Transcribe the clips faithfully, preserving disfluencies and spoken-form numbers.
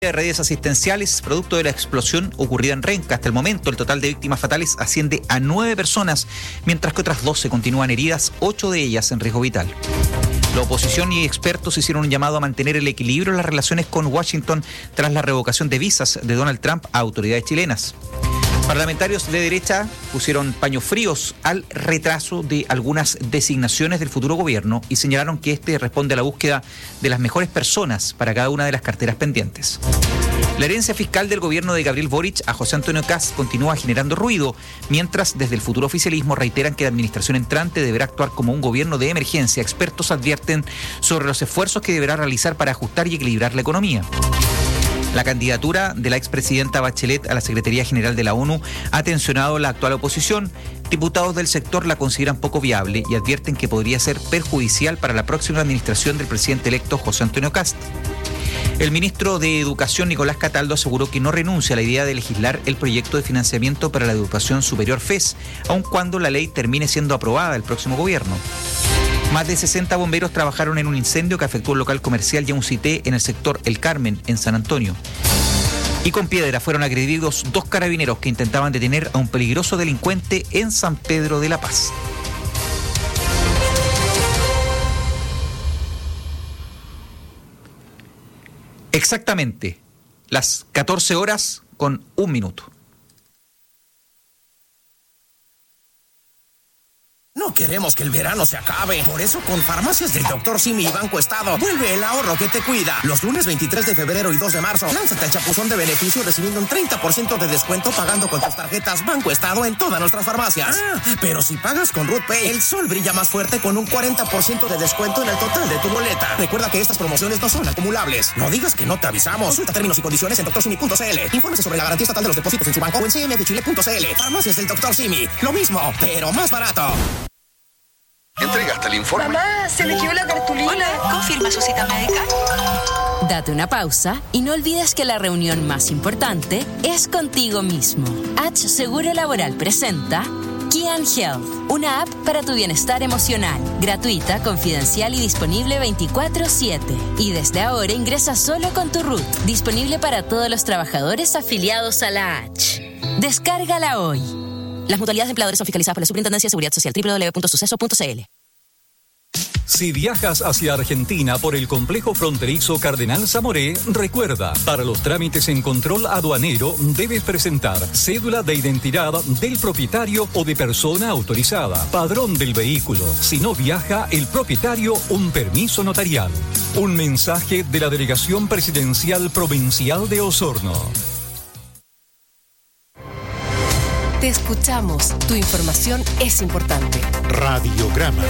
de redes asistenciales producto de la explosión ocurrida en Renca. Hasta el momento el total de víctimas fatales asciende a nueve personas, mientras que otras doce continúan heridas, ocho de ellas en riesgo vital. La oposición y expertos hicieron un llamado a mantener el equilibrio en las relaciones con Washington tras la revocación de visas de Donald Trump a autoridades chilenas. Parlamentarios de derecha pusieron paños fríos al retraso de algunas designaciones del futuro gobierno y señalaron que este responde a la búsqueda de las mejores personas para cada una de las carteras pendientes. La herencia fiscal del gobierno de Gabriel Boric a José Antonio Kast continúa generando ruido, mientras desde el futuro oficialismo reiteran que la administración entrante deberá actuar como un gobierno de emergencia. Expertos advierten sobre los esfuerzos que deberá realizar para ajustar y equilibrar la economía. La candidatura de la expresidenta Bachelet a la Secretaría General de la ONU ha tensionado la actual oposición. Diputados del sector la consideran poco viable y advierten que podría ser perjudicial para la próxima administración del presidente electo José Antonio Kast. El ministro de Educación, Nicolás Cataldo, aseguró que no renuncia a la idea de legislar el proyecto de financiamiento para la educación superior F E S, aun cuando la ley termine siendo aprobada el próximo gobierno. Más de sesenta bomberos trabajaron en un incendio que afectó un local comercial y a un cité en el sector El Carmen, en San Antonio. Y con piedra fueron agredidos dos carabineros que intentaban detener a un peligroso delincuente en San Pedro de la Paz. Exactamente, las catorce horas con un minuto. No queremos que el verano se acabe. Por eso, con Farmacias del doctor Simi y Banco Estado, vuelve el ahorro que te cuida. Los lunes veintitrés de febrero y dos de marzo, lánzate al chapuzón de beneficio recibiendo un treinta por ciento de descuento pagando con tus tarjetas Banco Estado en todas nuestras farmacias. Ah, pero si pagas con Ruth Pay, el sol brilla más fuerte con un cuarenta por ciento de descuento en el total de tu boleta. Recuerda que estas promociones no son acumulables. No digas que no te avisamos. Consulta términos y condiciones en doctor simi punto c l. Infórmese sobre la garantía estatal de los depósitos en su banco o en c m f chile punto c l. Farmacias del doctor Simi. Lo mismo, pero más barato. ¿Entregaste el informe? Mamá, se me quedó la cartulina. Hola, ¿confirma su cita médica? Date una pausa y no olvides que la reunión más importante es contigo mismo. H Seguro Laboral presenta Kian Health, una app para tu bienestar emocional, gratuita, confidencial y disponible veinticuatro siete. Y desde ahora ingresa solo con tu root, disponible para todos los trabajadores afiliados a la H. Descárgala hoy. Las mutualidades de empleadores son fiscalizadas por la Superintendencia de Seguridad Social, doble u doble u doble u punto suceso punto c l. Si viajas hacia Argentina por el complejo fronterizo Cardenal Zamoré, recuerda, para los trámites en control aduanero debes presentar cédula de identidad del propietario o de persona autorizada, padrón del vehículo. Si no viaja el propietario, un permiso notarial. Un mensaje de la Delegación Presidencial Provincial de Osorno. Te escuchamos. Tu información es importante. Radiograma.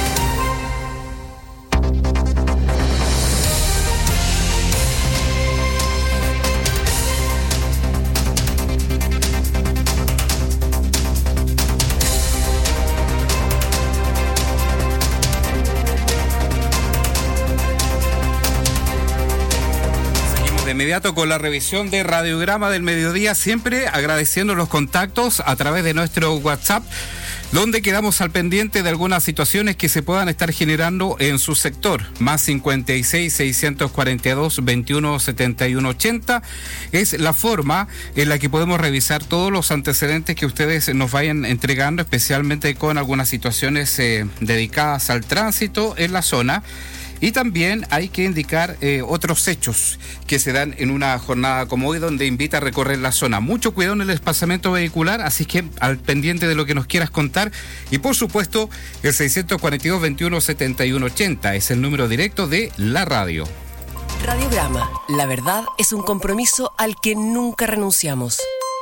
De inmediato con la revisión de Radiograma del mediodía, siempre agradeciendo los contactos a través de nuestro WhatsApp, donde quedamos al pendiente de algunas situaciones que se puedan estar generando en su sector. Más cincuenta y seis, seiscientos cuarenta y dos, veintiuno, setenta y uno, ochenta es la forma en la que podemos revisar todos los antecedentes que ustedes nos vayan entregando, especialmente con algunas situaciones eh, dedicadas al tránsito en la zona. Y también hay que indicar eh, otros hechos que se dan en una jornada como hoy, donde invita a recorrer la zona. Mucho cuidado en el desplazamiento vehicular, así que al pendiente de lo que nos quieras contar. Y por supuesto, el seiscientos cuarenta y dos, veintiuno, setenta y uno, ochenta es el número directo de la radio. Radiograma. La verdad es un compromiso al que nunca renunciamos.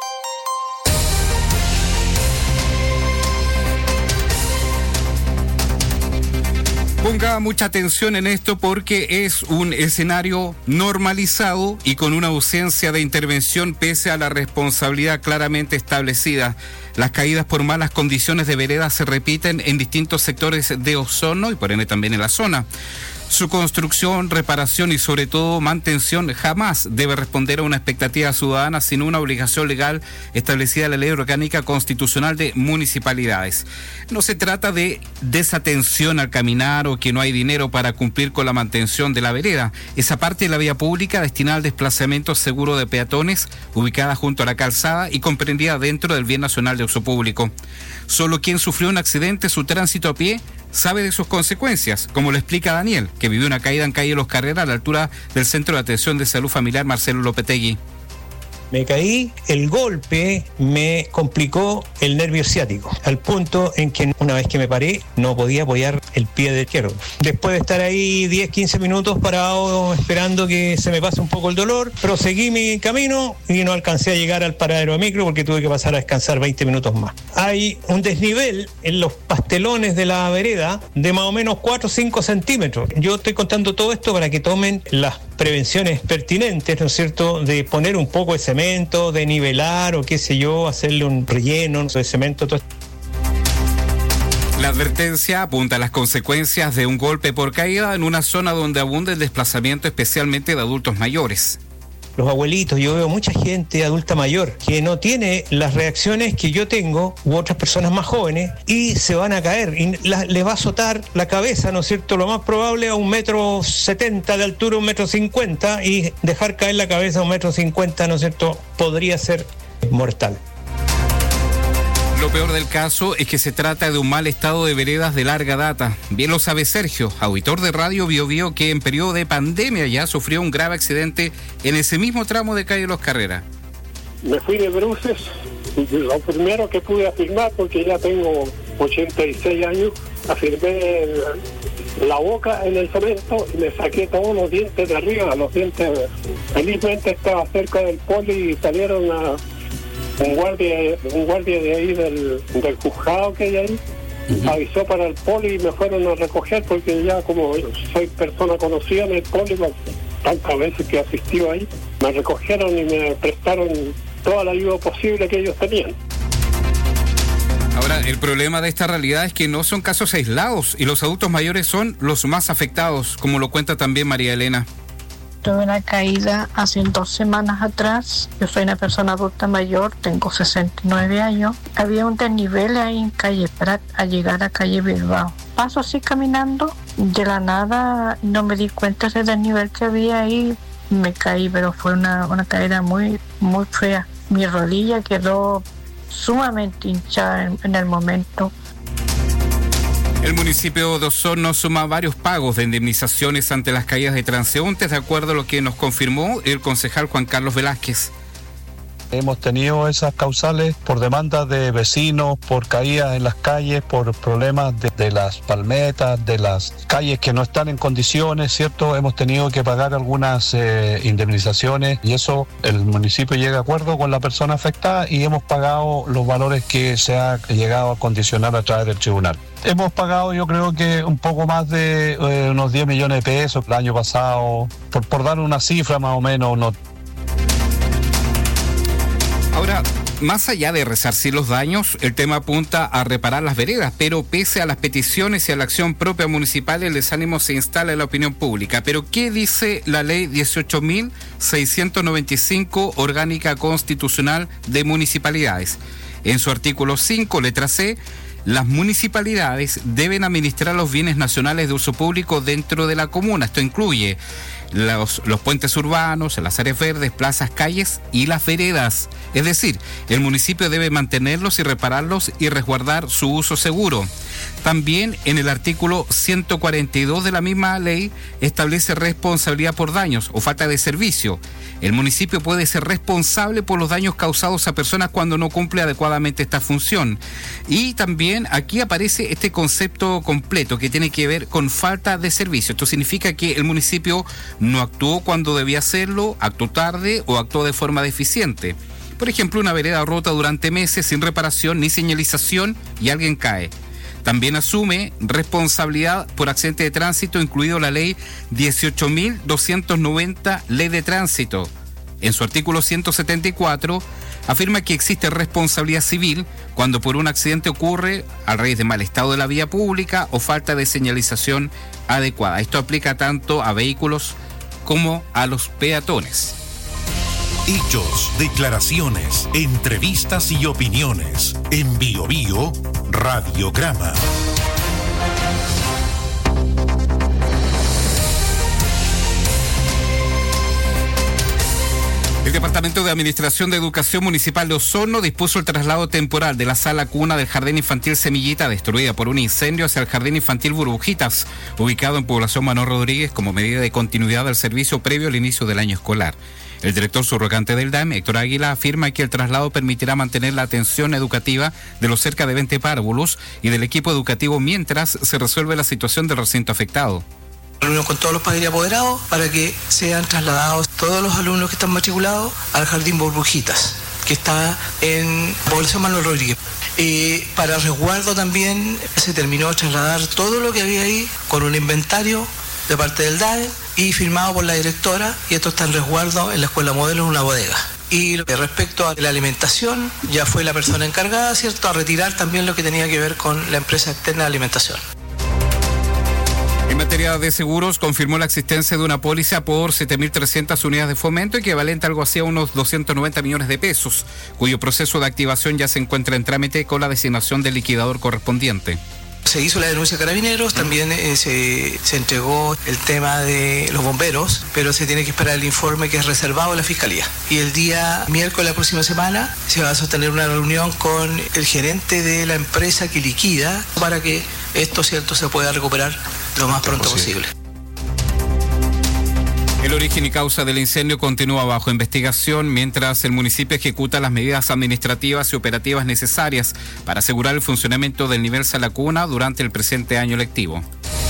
Ponga mucha atención en esto porque es un escenario normalizado y con una ausencia de intervención pese a la responsabilidad claramente establecida. Las caídas por malas condiciones de vereda se repiten en distintos sectores de Osorno y por ende también en la zona. Su construcción, reparación y sobre todo mantención jamás debe responder a una expectativa ciudadana, sino una obligación legal establecida en la Ley Orgánica Constitucional de Municipalidades. No se trata de desatención al caminar o que no hay dinero para cumplir con la mantención de la vereda. Esa parte de la vía pública destinada al desplazamiento seguro de peatones, ubicada junto a la calzada y comprendida dentro del Bien Nacional de Uso Público. Solo quien sufrió un accidente, su tránsito a pie, sabe de sus consecuencias, como lo explica Daniel, que vivió una caída en calle Los Carreras a la altura del Centro de Atención de Salud Familiar Marcelo Lopetegui. Me caí, el golpe me complicó el nervio ciático, al punto en que una vez que me paré no podía apoyar el pie de izquierdo. Después de estar ahí diez, quince minutos parado esperando que se me pase un poco el dolor, proseguí mi camino y no alcancé a llegar al paradero de micro porque tuve que pasar a descansar veinte minutos más. Hay un desnivel en los pastelones de la vereda de más o menos cuatro o cinco centímetros. Yo estoy contando todo esto para que tomen las prevenciones pertinentes, ¿no es cierto?, de poner un poco de cemento, de nivelar o qué sé yo, hacerle un relleno de cemento, todo esto. La advertencia apunta a las consecuencias de un golpe por caída en una zona donde abunda el desplazamiento especialmente de adultos mayores. Los abuelitos, yo veo mucha gente adulta mayor que no tiene las reacciones que yo tengo u otras personas más jóvenes y se van a caer y la, les va a azotar la cabeza, ¿no es cierto? Lo más probable a un metro setenta de altura, un metro cincuenta y dejar caer la cabeza a un metro cincuenta, ¿no es cierto? Podría ser mortal. Lo peor del caso es que se trata de un mal estado de veredas de larga data. Bien lo sabe Sergio, auditor de Radio Bio Bio, que en periodo de pandemia ya sufrió un grave accidente en ese mismo tramo de calle Los Carreras. Me fui de bruces, lo primero que pude afirmar, porque ya tengo ochenta y seis años, afirmé la boca en el cemento y me saqué todos los dientes de arriba, los dientes. Felizmente estaba cerca del poli y salieron a... Un guardia, un guardia de ahí del, del juzgado que hay ahí, uh-huh. avisó para el poli y me fueron a recoger porque ya como soy persona conocida en el poli, tantas veces que he asistido ahí, me recogieron y me prestaron toda la ayuda posible que ellos tenían. Ahora, el problema de esta realidad es que no son casos aislados y los adultos mayores son los más afectados, como lo cuenta también María Elena. Tuve una caída hace dos semanas atrás. Yo soy una persona adulta mayor, tengo sesenta y nueve años. Había un desnivel ahí en calle Prat al llegar a calle Bilbao. Paso así caminando, de la nada no me di cuenta ese desnivel que había ahí. Me caí, pero fue una, una caída muy, muy fea. Mi rodilla quedó sumamente hinchada en, en el momento. El municipio de Osorno suma varios pagos de indemnizaciones ante las caídas de transeúntes, de acuerdo a lo que nos confirmó el concejal Juan Carlos Velázquez. Hemos tenido esas causales por demandas de vecinos, por caídas en las calles, por problemas de, de las palmetas, de las calles que no están en condiciones, ¿cierto? Hemos tenido que pagar algunas eh, indemnizaciones y eso el municipio llega a acuerdo con la persona afectada y hemos pagado los valores que se ha llegado a condicionar a través del tribunal. Hemos pagado yo creo que un poco más de eh, unos diez millones de pesos el año pasado, por, por dar una cifra más o menos, no. Ahora, más allá de resarcir los daños, el tema apunta a reparar las veredas, pero pese a las peticiones y a la acción propia municipal, el desánimo se instala en la opinión pública. Pero, ¿qué dice la ley dieciocho mil seiscientos noventa y cinco, orgánica constitucional de municipalidades? En su artículo cinco, letra C, las municipalidades deben administrar los bienes nacionales de uso público dentro de la comuna. Esto incluye los, los puentes urbanos, las áreas verdes, plazas, calles y las veredas. Es decir, el municipio debe mantenerlos y repararlos y resguardar su uso seguro. También en el artículo ciento cuarenta y dos de la misma ley establece responsabilidad por daños o falta de servicio. El municipio puede ser responsable por los daños causados a personas cuando no cumple adecuadamente esta función. Y también aquí aparece este concepto completo que tiene que ver con falta de servicio. Esto significa que el municipio no actuó cuando debía hacerlo, actuó tarde o actuó de forma deficiente. Por ejemplo, una vereda rota durante meses sin reparación ni señalización y alguien cae. También asume responsabilidad por accidente de tránsito, incluido la ley dieciocho mil doscientos noventa, ley de tránsito. En su artículo ciento setenta y cuatro, afirma que existe responsabilidad civil cuando por un accidente ocurre a raíz de mal estado de la vía pública o falta de señalización adecuada. Esto aplica tanto a vehículos como a los peatones. Hechos, declaraciones, entrevistas y opiniones. En Bio Bio, Radiograma. El Departamento de Administración de Educación Municipal de Osorno dispuso el traslado temporal de la sala cuna del Jardín Infantil Semillita, destruida por un incendio, hacia el Jardín Infantil Burbujitas, ubicado en Población Manuel Rodríguez, como medida de continuidad del servicio previo al inicio del año escolar. El director subrogante del D A M, Héctor Águila, afirma que el traslado permitirá mantener la atención educativa de los cerca de veinte párvulos y del equipo educativo mientras se resuelve la situación del recinto afectado. Reunión con todos los padres y apoderados para que sean trasladados todos los alumnos que están matriculados al Jardín Burbujitas, que está en Población Manuel Rodríguez. Eh, para resguardo también se terminó de trasladar todo lo que había ahí con un inventario de parte del D A E y firmado por la directora, y esto está en resguardo en la Escuela Modelo en una bodega. Y respecto a la alimentación, ya fue la persona encargada, ¿cierto?, a retirar también lo que tenía que ver con la empresa externa de alimentación. En materia de seguros, confirmó la existencia de una póliza por siete mil trescientas unidades de fomento, equivalente a algo así a unos doscientos noventa millones de pesos, cuyo proceso de activación ya se encuentra en trámite con la designación del liquidador correspondiente. Se hizo la denuncia a Carabineros, también eh, se, se entregó el tema de los bomberos, pero se tiene que esperar el informe que es reservado a la Fiscalía. Y el día miércoles de la próxima semana se va a sostener una reunión con el gerente de la empresa que liquida para que esto, cierto, se pueda recuperar lo más pronto posible. El origen y causa del incendio continúa bajo investigación mientras el municipio ejecuta las medidas administrativas y operativas necesarias para asegurar el funcionamiento del nivel Sala Cuna durante el presente año lectivo.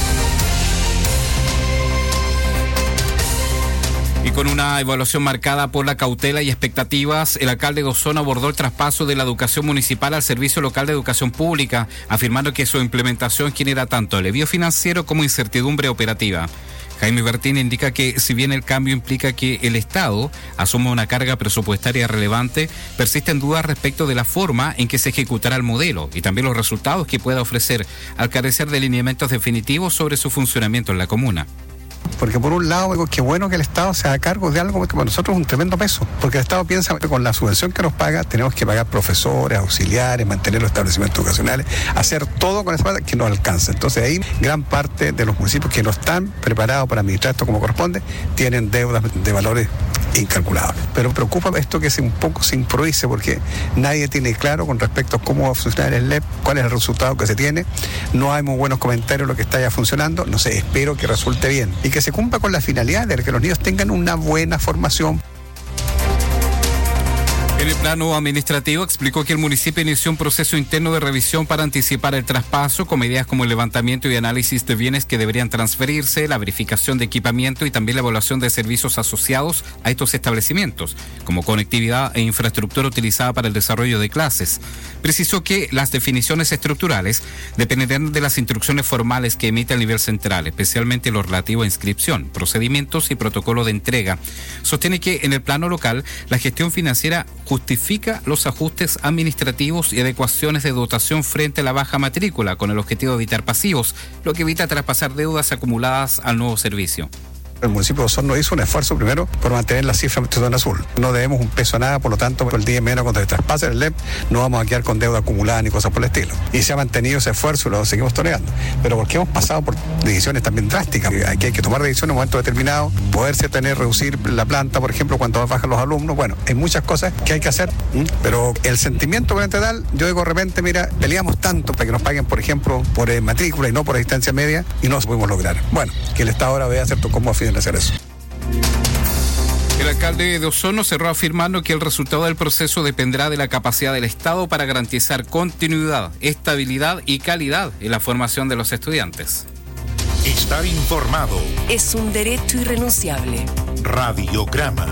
Y con una evaluación marcada por la cautela y expectativas, el alcalde de Osorno abordó el traspaso de la educación municipal al Servicio Local de Educación Pública, afirmando que su implementación genera tanto alivio financiero como incertidumbre operativa. Jaime Bertín indica que si bien el cambio implica que el Estado asuma una carga presupuestaria relevante, persisten dudas respecto de la forma en que se ejecutará el modelo y también los resultados que pueda ofrecer al carecer de lineamientos definitivos sobre su funcionamiento en la comuna. Porque por un lado, digo, qué bueno que el Estado se haga cargo de algo que para nosotros es un tremendo peso, porque el Estado piensa que con la subvención que nos paga tenemos que pagar profesores, auxiliares, mantener los establecimientos educacionales, hacer todo con esa plata que no alcanza. Entonces ahí gran parte de los municipios que no están preparados para administrar esto como corresponde tienen deudas de valores incalculables. Pero preocupa esto que se un poco se improvise, porque nadie tiene claro con respecto a cómo va a funcionar el L E P, cuál es el resultado que se tiene. No hay muy buenos comentarios de lo que está ya funcionando. No sé, espero que resulte bien y que se cumpla con la finalidad de que los niños tengan una buena formación. En el plano administrativo, explicó que el municipio inició un proceso interno de revisión para anticipar el traspaso, con medidas como el levantamiento y análisis de bienes que deberían transferirse, la verificación de equipamiento y también la evaluación de servicios asociados a estos establecimientos, como conectividad e infraestructura utilizada para el desarrollo de clases. Precisó que las definiciones estructurales dependerán de las instrucciones formales que emite el nivel central, especialmente lo relativo a inscripción, procedimientos y protocolo de entrega. Sostiene que en el plano local, la gestión financiera justifica los ajustes administrativos y adecuaciones de dotación frente a la baja matrícula, con el objetivo de evitar pasivos, lo que evita traspasar deudas acumuladas al nuevo servicio. El municipio de Osorno hizo un esfuerzo primero por mantener la cifra de zona azul. No debemos un peso a nada, por lo tanto, por el día menos cuando se traspase el L E P, no vamos a quedar con deuda acumulada ni cosas por el estilo. Y se ha mantenido ese esfuerzo y lo seguimos tolerando. Pero porque hemos pasado por decisiones también drásticas. Aquí hay que tomar decisiones en un momento determinado, poderse tener, reducir la planta, por ejemplo, cuando bajan los alumnos. Bueno, hay muchas cosas que hay que hacer, pero el sentimiento tal, yo digo de repente, mira, peleamos tanto para que nos paguen, por ejemplo, por eh, matrícula y no por distancia media, y no lo pudimos lograr. Bueno, que el Estado ahora vea cierto cómo afirma hacer eso. El alcalde de Osorno cerró afirmando que el resultado del proceso dependerá de la capacidad del Estado para garantizar continuidad, estabilidad y calidad en la formación de los estudiantes. Estar informado es un derecho irrenunciable. Radiograma.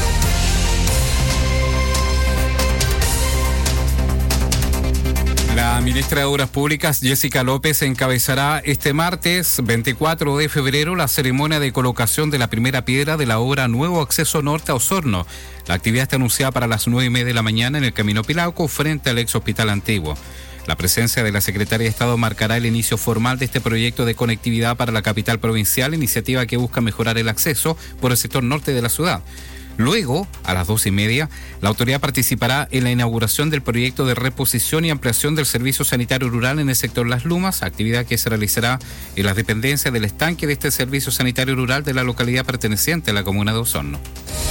La La ministra de Obras Públicas, Jessica López, encabezará este martes veinticuatro de febrero la ceremonia de colocación de la primera piedra de la obra Nuevo Acceso Norte a Osorno. La actividad está anunciada para las nueve y media de la mañana en el Camino Pilauco, frente al ex hospital antiguo. La presencia de la Secretaria de Estado marcará el inicio formal de este proyecto de conectividad para la capital provincial, iniciativa que busca mejorar el acceso por el sector norte de la ciudad. Luego, a las dos y media, la autoridad participará en la inauguración del proyecto de reposición y ampliación del servicio sanitario rural en el sector Las Lumas, actividad que se realizará en las dependencias del estanque de este servicio sanitario rural de la localidad perteneciente a la comuna de Osorno.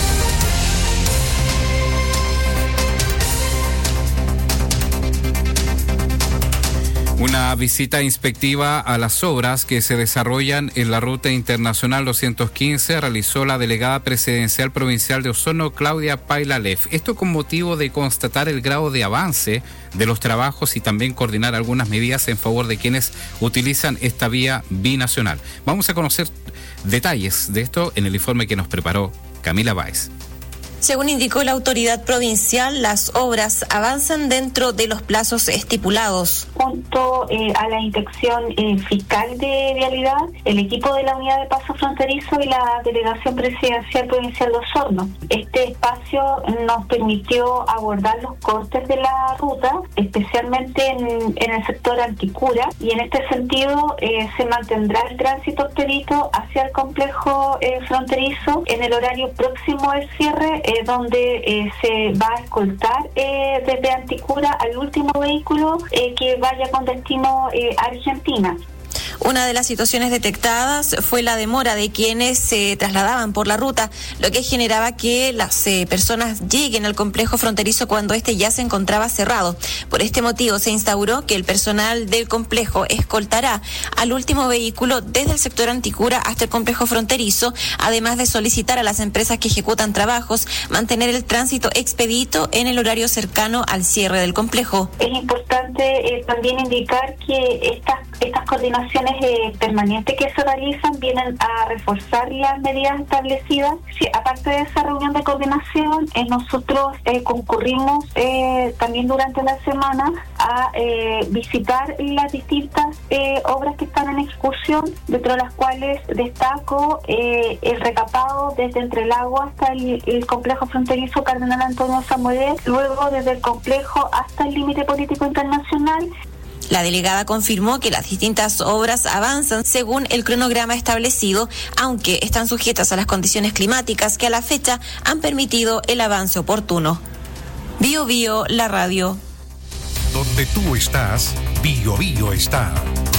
Una visita inspectiva a las obras que se desarrollan en la Ruta Internacional doscientos quince realizó la delegada presidencial provincial de Osorno, Claudia Pailalef. Esto con motivo de constatar el grado de avance de los trabajos y también coordinar algunas medidas en favor de quienes utilizan esta vía binacional. Vamos a conocer detalles de esto en el informe que nos preparó Camila Báez. Según indicó la autoridad provincial, las obras avanzan dentro de los plazos estipulados. Junto eh, a la inspección eh, fiscal de vialidad, el equipo de la unidad de paso fronterizo y la delegación presidencial provincial de Osorno. Este espacio nos permitió abordar los cortes de la ruta, especialmente en, en el sector Anticura, y en este sentido eh, se mantendrá el tránsito expedito hacia el complejo eh, fronterizo en el horario próximo al cierre, Eh, donde eh, se va a escoltar eh, desde Anticura al último vehículo eh, que vaya con destino eh, a Argentina. Una de las situaciones detectadas fue la demora de quienes se trasladaban por la ruta, lo que generaba que las eh, personas lleguen al complejo fronterizo cuando este ya se encontraba cerrado. Por este motivo se instauró que el personal del complejo escoltará al último vehículo desde el sector Anticura hasta el complejo fronterizo, además de solicitar a las empresas que ejecutan trabajos mantener el tránsito expedito en el horario cercano al cierre del complejo. Es importante eh, también indicar que estas, estas coordinaciones Eh, permanentes que se realizan vienen a reforzar las medidas establecidas. Sí, aparte de esa reunión de coordinación, eh, nosotros eh, concurrimos eh, también durante la semana a eh, visitar las distintas eh, obras que están en ejecución, dentro de las cuales destaco eh, el recapado desde Entre Lagos hasta el, el complejo fronterizo Cardenal Antonio Samuel, luego desde el complejo hasta el límite político internacional. La delegada confirmó que las distintas obras avanzan según el cronograma establecido, aunque están sujetas a las condiciones climáticas que a la fecha han permitido el avance oportuno. Bio Bio, la radio. Donde tú estás, Bio Bio está.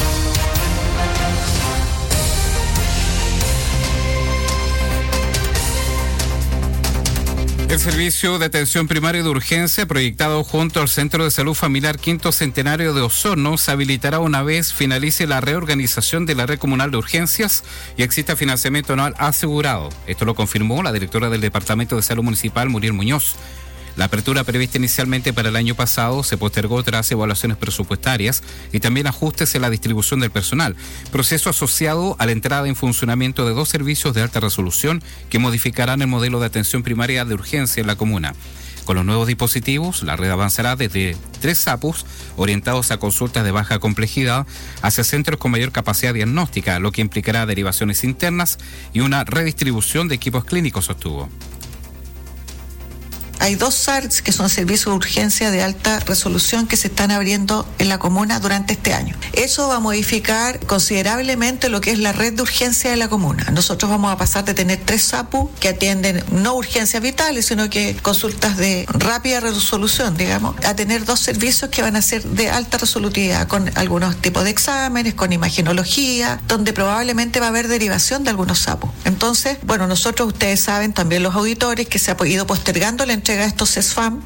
El servicio de atención primaria de urgencia, proyectado junto al Centro de Salud Familiar Quinto Centenario de Osorno, se habilitará una vez finalice la reorganización de la red comunal de urgencias y exista financiamiento anual asegurado. Esto lo confirmó la directora del Departamento de Salud Municipal, Muriel Muñoz. La apertura prevista inicialmente para el año pasado se postergó tras evaluaciones presupuestarias y también ajustes en la distribución del personal, proceso asociado a la entrada en funcionamiento de dos servicios de alta resolución que modificarán el modelo de atención primaria de urgencia en la comuna. Con los nuevos dispositivos, la red avanzará desde tres SAPUs orientados a consultas de baja complejidad hacia centros con mayor capacidad diagnóstica, lo que implicará derivaciones internas y una redistribución de equipos clínicos, sostuvo. Hay dos S A R S que son servicios de urgencia de alta resolución que se están abriendo en la comuna durante este año. Eso va a modificar considerablemente lo que es la red de urgencia de la comuna. Nosotros vamos a pasar de tener tres SAPU que atienden no urgencias vitales, sino que consultas de rápida resolución, digamos, a tener dos servicios que van a ser de alta resolutividad, con algunos tipos de exámenes, con imagenología, donde probablemente va a haber derivación de algunos SAPU. Entonces, bueno, nosotros, ustedes saben, también los auditores, que se ha ido postergando la entrega de estos CESFAM.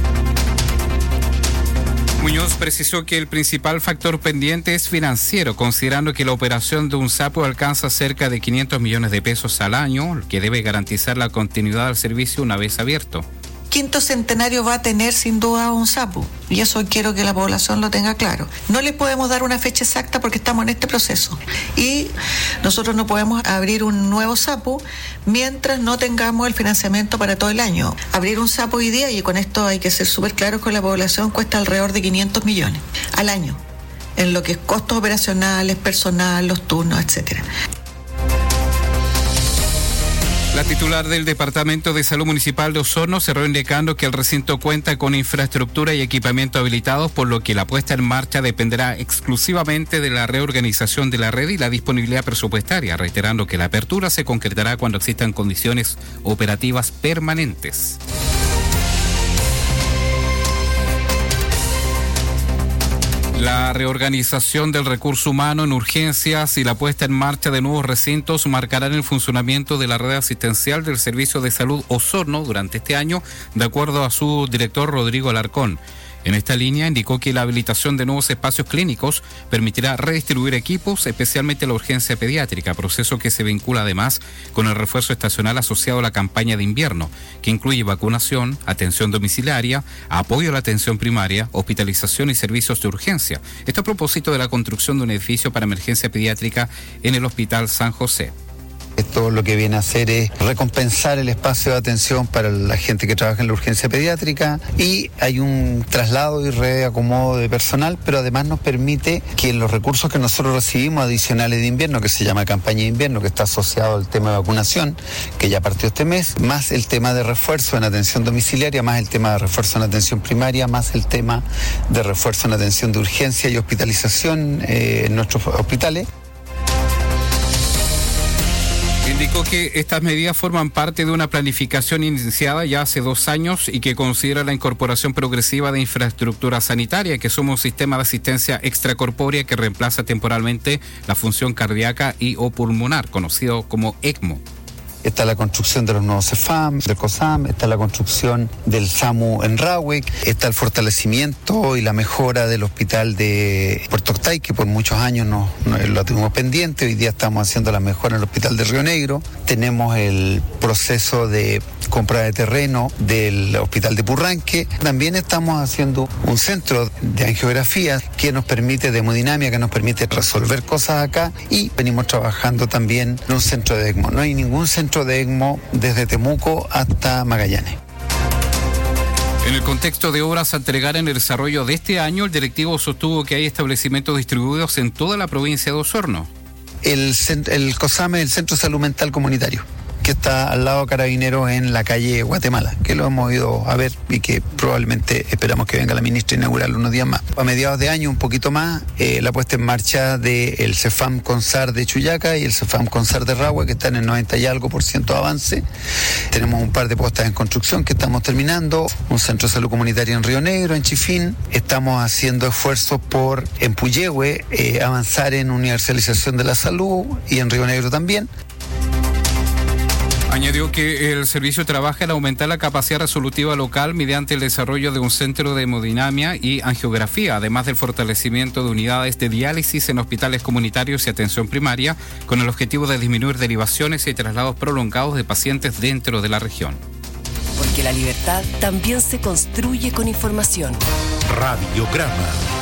Muñoz precisó que el principal factor pendiente es financiero, considerando que la operación de un SAPU alcanza cerca de quinientos millones de pesos al año, que debe garantizar la continuidad del servicio una vez abierto. quinto centenario va a tener sin duda un SAPU, y eso quiero que la población lo tenga claro. No le podemos dar una fecha exacta porque estamos en este proceso, y nosotros no podemos abrir un nuevo SAPU mientras no tengamos el financiamiento para todo el año. Abrir un SAPU hoy día, y con esto hay que ser súper claros con la población, cuesta alrededor de quinientos millones al año, en lo que es costos operacionales, personal, los turnos, etcétera. La titular del Departamento de Salud Municipal de Osorno cerró indicando que el recinto cuenta con infraestructura y equipamiento habilitados, por lo que la puesta en marcha dependerá exclusivamente de la reorganización de la red y la disponibilidad presupuestaria, reiterando que la apertura se concretará cuando existan condiciones operativas permanentes. La reorganización del recurso humano en urgencias y la puesta en marcha de nuevos recintos marcarán el funcionamiento de la red asistencial del Servicio de Salud Osorno durante este año, de acuerdo a su director Rodrigo Alarcón. En esta línea indicó que la habilitación de nuevos espacios clínicos permitirá redistribuir equipos, especialmente la urgencia pediátrica, proceso que se vincula además con el refuerzo estacional asociado a la campaña de invierno, que incluye vacunación, atención domiciliaria, apoyo a la atención primaria, hospitalización y servicios de urgencia. Esto a propósito de la construcción de un edificio para emergencia pediátrica en el Hospital San José. Esto lo que viene a hacer es recompensar el espacio de atención para la gente que trabaja en la urgencia pediátrica, y hay un traslado y reacomodo de personal, pero además nos permite que los recursos que nosotros recibimos adicionales de invierno, que se llama campaña de invierno, que está asociado al tema de vacunación, que ya partió este mes, más el tema de refuerzo en atención domiciliaria, más el tema de refuerzo en atención primaria, más el tema de refuerzo en atención de urgencia y hospitalización eh, en nuestros hospitales. Indicó que estas medidas forman parte de una planificación iniciada ya hace dos años y que considera la incorporación progresiva de infraestructura sanitaria, que somos un sistema de asistencia extracorpórea que reemplaza temporalmente la función cardíaca y o pulmonar, conocido como ECMO. Está la construcción de los nuevos CEFAM, del COSAM, está la construcción del SAMU en Rahue, está el fortalecimiento y la mejora del hospital de Puerto Octay, que por muchos años no, no lo tuvimos pendiente. Hoy día estamos haciendo la mejora en el hospital de Río Negro. Tenemos el proceso de compra de terreno del hospital de Purranque. También estamos haciendo un centro de angiografía que nos permite, de hemodinamia, que nos permite resolver cosas acá, y venimos trabajando también en un centro de ECMO. No hay ningún centro de ECMO desde Temuco hasta Magallanes. En el contexto de obras a entregar en el desarrollo de este año, el directivo sostuvo que hay establecimientos distribuidos en toda la provincia de Osorno. El, el COSAME, el Centro de Salud Mental Comunitario, que está al lado de Carabineros en la calle Guatemala, que lo hemos ido a ver y que probablemente esperamos que venga la ministra a inaugurarlo unos días más. A mediados de año, un poquito más, eh, la puesta en marcha del CEFAM CONSAR de Chuyaca y el CEFAM CONSAR de Rahue, que están en noventa y algo por ciento de avance. Tenemos un par de postas en construcción que estamos terminando, un centro de salud comunitario en Río Negro, en Chifín. Estamos haciendo esfuerzos por, en Puyehue, eh, avanzar en universalización de la salud, y en Río Negro también. Añadió que el servicio trabaja en aumentar la capacidad resolutiva local mediante el desarrollo de un centro de hemodinamia y angiografía, además del fortalecimiento de unidades de diálisis en hospitales comunitarios y atención primaria, con el objetivo de disminuir derivaciones y traslados prolongados de pacientes dentro de la región. Porque la libertad también se construye con información. Radiograma.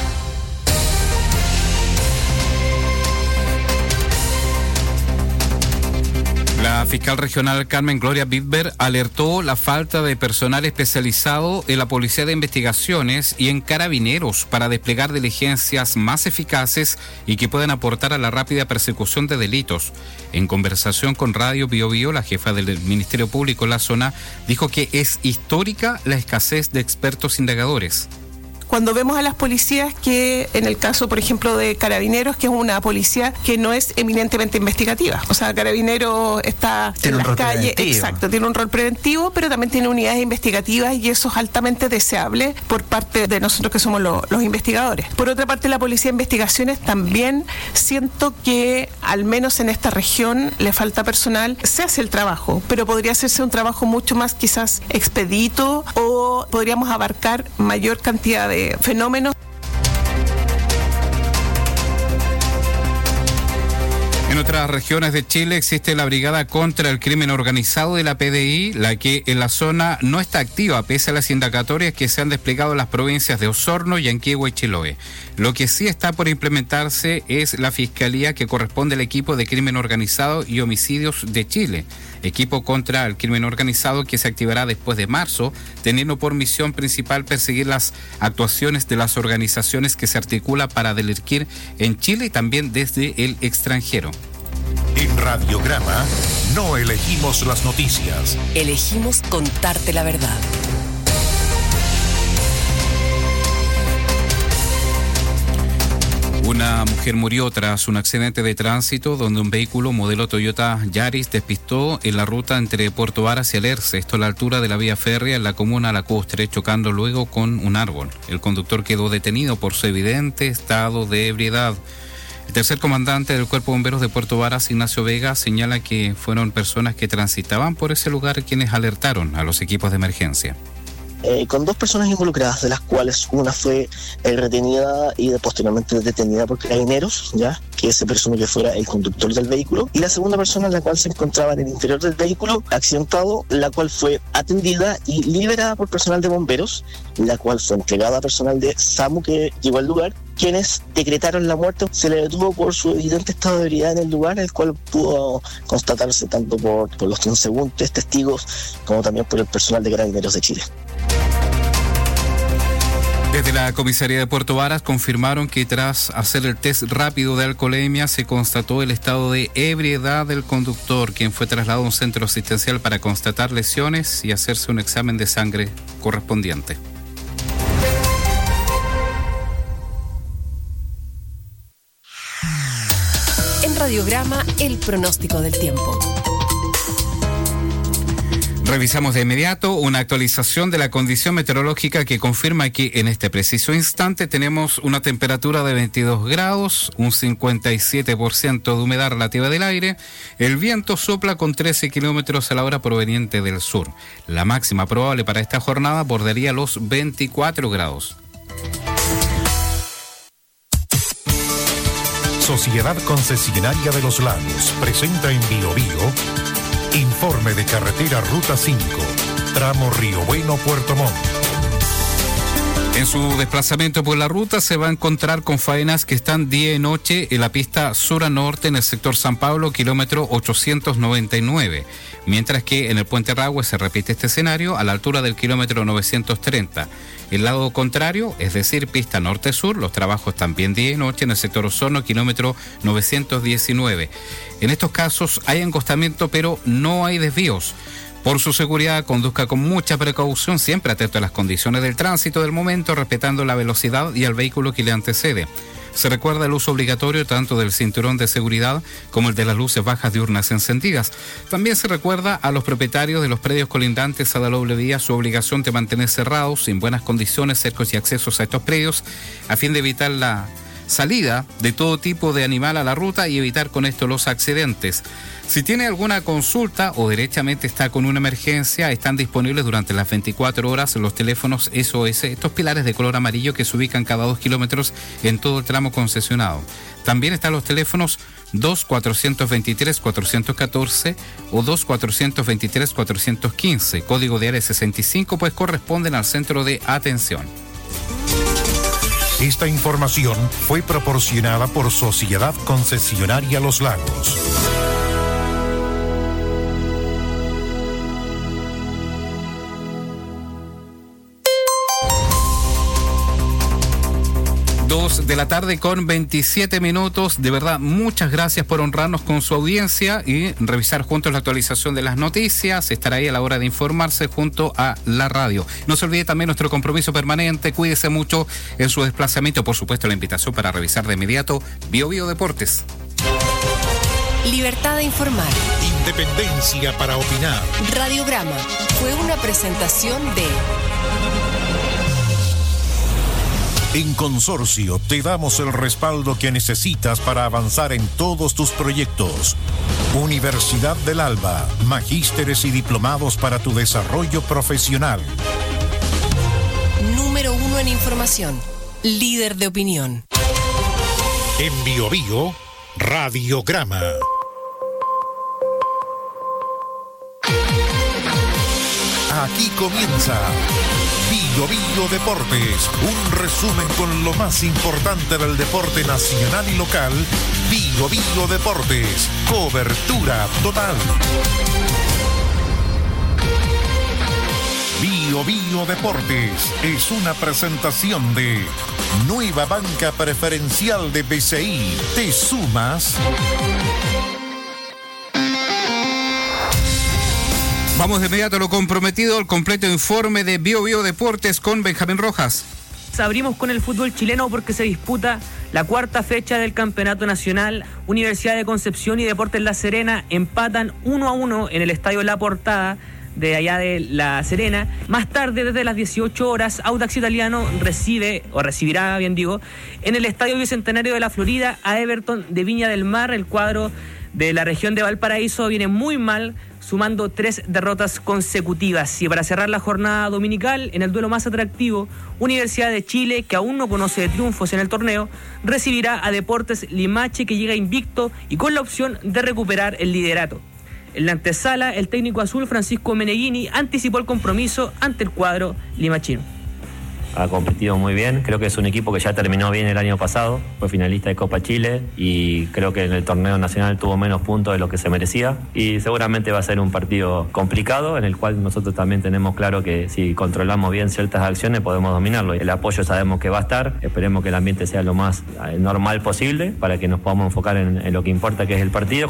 La fiscal regional Carmen Gloria Bidber alertó la falta de personal especializado en la Policía de Investigaciones y en Carabineros para desplegar diligencias más eficaces y que puedan aportar a la rápida persecución de delitos. En conversación con Radio Bio Bio, la jefa del Ministerio Público en la zona dijo que es histórica la escasez de expertos indagadores. Cuando vemos a las policías que, en el caso, por ejemplo, de Carabineros, que es una policía que no es eminentemente investigativa. O sea, Carabineros está tiene en las calles, preventivo. exacto, tiene un rol preventivo, pero también tiene unidades investigativas y eso es altamente deseable por parte de nosotros que somos lo, los investigadores. Por otra parte, la Policía de Investigaciones también siento que, al menos en esta región, le falta personal. Se hace el trabajo, pero podría hacerse un trabajo mucho más quizás expedito, o podríamos abarcar mayor cantidad de fenómenos. En otras regiones de Chile existe la Brigada contra el Crimen Organizado de la P D I, la que en la zona no está activa pese a las indagatorias que se han desplegado en las provincias de Osorno, Yanquihue y Chiloé. Lo que sí está por implementarse es la Fiscalía que corresponde al equipo de Crimen Organizado y Homicidios de Chile, equipo contra el crimen organizado que se activará después de marzo, teniendo por misión principal perseguir las actuaciones de las organizaciones que se articulan para delinquir en Chile y también desde el extranjero. En Radiograma no elegimos las noticias. Elegimos contarte la verdad. Una mujer murió tras un accidente de tránsito donde un vehículo modelo Toyota Yaris despistó en la ruta entre Puerto Varas y Alerce, esto a la altura de la vía férrea en la comuna Lacustre, chocando luego con un árbol. El conductor quedó detenido por su evidente estado de ebriedad. El tercer comandante del Cuerpo de Bomberos de Puerto Varas, Ignacio Vega, señala que fueron personas que transitaban por ese lugar quienes alertaron a los equipos de emergencia. Eh, con dos personas involucradas, de las cuales una fue eh, retenida y de, posteriormente detenida por carabineros, ya que se presume que fuera el conductor del vehículo, y la segunda persona, la cual se encontraba en el interior del vehículo accidentado, la cual fue atendida y liberada por personal de bomberos, la cual fue entregada a personal de SAMU que llegó al lugar, quienes decretaron la muerte. Se le detuvo por su evidente estado de ebriedad en el lugar, el cual pudo constatarse tanto por, por los transeúntes, testigos, como también por el personal de Carabineros de Chile. Desde la comisaría de Puerto Varas confirmaron que tras hacer el test rápido de alcoholemia se constató el estado de ebriedad del conductor, quien fue trasladado a un centro asistencial para constatar lesiones y hacerse un examen de sangre correspondiente. En Radiograma, el pronóstico del tiempo. Revisamos de inmediato una actualización de la condición meteorológica que confirma que en este preciso instante tenemos una temperatura de veintidós grados, un cincuenta y siete por ciento de humedad relativa del aire, el viento sopla con trece kilómetros a la hora proveniente del sur. La máxima probable para esta jornada bordaría los veinticuatro grados. Sociedad Concesionaria de los Lagos presenta en Bio Bio informe de carretera Ruta cinco, tramo Río Bueno, Puerto Montt. En su desplazamiento por la ruta se va a encontrar con faenas que están día y noche en la pista sur a norte en el sector San Pablo, kilómetro ochocientos noventa y nueve, mientras que en el puente Rahue se repite este escenario a la altura del kilómetro novecientos treinta. El lado contrario, es decir, pista norte-sur, los trabajos también día y noche en el sector Osorno, kilómetro novecientos diecinueve. En estos casos hay encostamiento, pero no hay desvíos. Por su seguridad, conduzca con mucha precaución, siempre atento a las condiciones del tránsito del momento, respetando la velocidad y al vehículo que le antecede. Se recuerda el uso obligatorio tanto del cinturón de seguridad como el de las luces bajas diurnas encendidas. También se recuerda a los propietarios de los predios colindantes a la doble vía su obligación de mantener cerrados, en buenas condiciones, cercos y accesos a estos predios, a fin de evitar la salida de todo tipo de animal a la ruta y evitar con esto los accidentes. Si tiene alguna consulta o derechamente está con una emergencia, están disponibles durante las veinticuatro horas los teléfonos S O S, estos pilares de color amarillo que se ubican cada dos kilómetros en todo el tramo concesionado. También están los teléfonos dos cuatrocientos veintitrés cuatrocientos catorce o dos cuatrocientos veintitrés cuatrocientos quince, código de área sesenta y cinco, pues corresponden al centro de atención. Esta información fue proporcionada por Sociedad Concesionaria Los Lagos. dos de la tarde con veintisiete minutos. De verdad, muchas gracias por honrarnos con su audiencia y revisar juntos la actualización de las noticias. Estar ahí a la hora de informarse junto a la radio. No se olvide también nuestro compromiso permanente. Cuídese mucho en su desplazamiento. Por supuesto, la invitación para revisar de inmediato Bio Bio Deportes. Libertad de informar. Independencia para opinar. Radiograma fue una presentación de... En Consorcio te damos el respaldo que necesitas para avanzar en todos tus proyectos. Universidad del Alba, magísteres y diplomados para tu desarrollo profesional. Número uno en información, líder de opinión. En Bio Bio, Radiograma. Aquí comienza Bio Bio Deportes, un resumen con lo más importante del deporte nacional y local. Bio Bio Deportes, cobertura total. Bio Bio Deportes es una presentación de Nueva Banca Preferencial de B C I. ¿Te sumas? Vamos de inmediato a lo comprometido, el completo informe de Bio Bio Deportes con Benjamín Rojas. Abrimos con el fútbol chileno porque se disputa la cuarta fecha del Campeonato Nacional. Universidad de Concepción y Deportes La Serena empatan uno a uno en el Estadio La Portada de allá de La Serena. Más tarde, desde las dieciocho horas, Audax Italiano recibe, o recibirá, bien digo, en el Estadio Bicentenario de la Florida a Everton de Viña del Mar. El cuadro de la región de Valparaíso viene muy mal, sumando tres derrotas consecutivas. Y para cerrar la jornada dominical, en el duelo más atractivo, Universidad de Chile, que aún no conoce de triunfos en el torneo, recibirá a Deportes Limache, que llega invicto y con la opción de recuperar el liderato. En la antesala, el técnico azul Francisco Meneghini anticipó el compromiso ante el cuadro limachino. Ha competido muy bien, creo que es un equipo que ya terminó bien el año pasado, fue finalista de Copa Chile y creo que en el torneo nacional tuvo menos puntos de lo que se merecía y seguramente va a ser un partido complicado en el cual nosotros también tenemos claro que si controlamos bien ciertas acciones podemos dominarlo. El apoyo sabemos que va a estar, esperemos que el ambiente sea lo más normal posible para que nos podamos enfocar en, en lo que importa, que es el partido.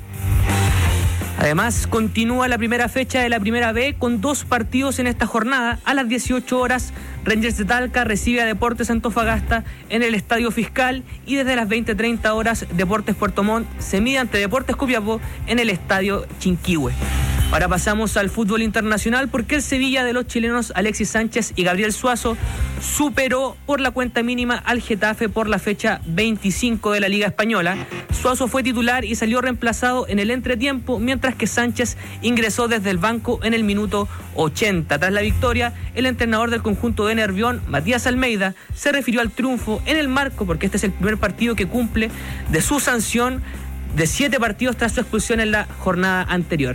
Además, continúa la primera fecha de la Primera B con dos partidos en esta jornada. A las dieciocho horas, Rangers de Talca recibe a Deportes Antofagasta en el Estadio Fiscal y desde las veinte treinta horas, Deportes Puerto Montt se mide ante Deportes Copiapó en el Estadio Chinquihue. Ahora pasamos al fútbol internacional porque el Sevilla de los chilenos Alexis Sánchez y Gabriel Suazo superó por la cuenta mínima al Getafe por la fecha veinticinco de la Liga Española. Suazo fue titular y salió reemplazado en el entretiempo, mientras que Sánchez ingresó desde el banco en el minuto ochenta. Tras la victoria, el entrenador del conjunto de Nervión, Matías Almeida, se refirió al triunfo en el marco, porque este es el primer partido que cumple de su sanción de siete partidos tras su expulsión en la jornada anterior.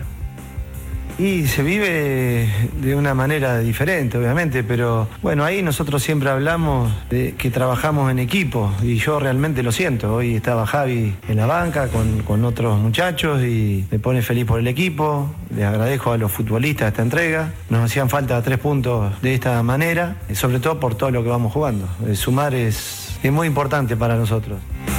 Y se vive de una manera diferente, obviamente, pero bueno, ahí nosotros siempre hablamos de que trabajamos en equipo y yo realmente lo siento. Hoy estaba Javi en la banca con, con otros muchachos y me pone feliz por el equipo. Les agradezco a los futbolistas esta entrega. Nos hacían falta tres puntos de esta manera, sobre todo por todo lo que vamos jugando. El sumar es, es muy importante para nosotros.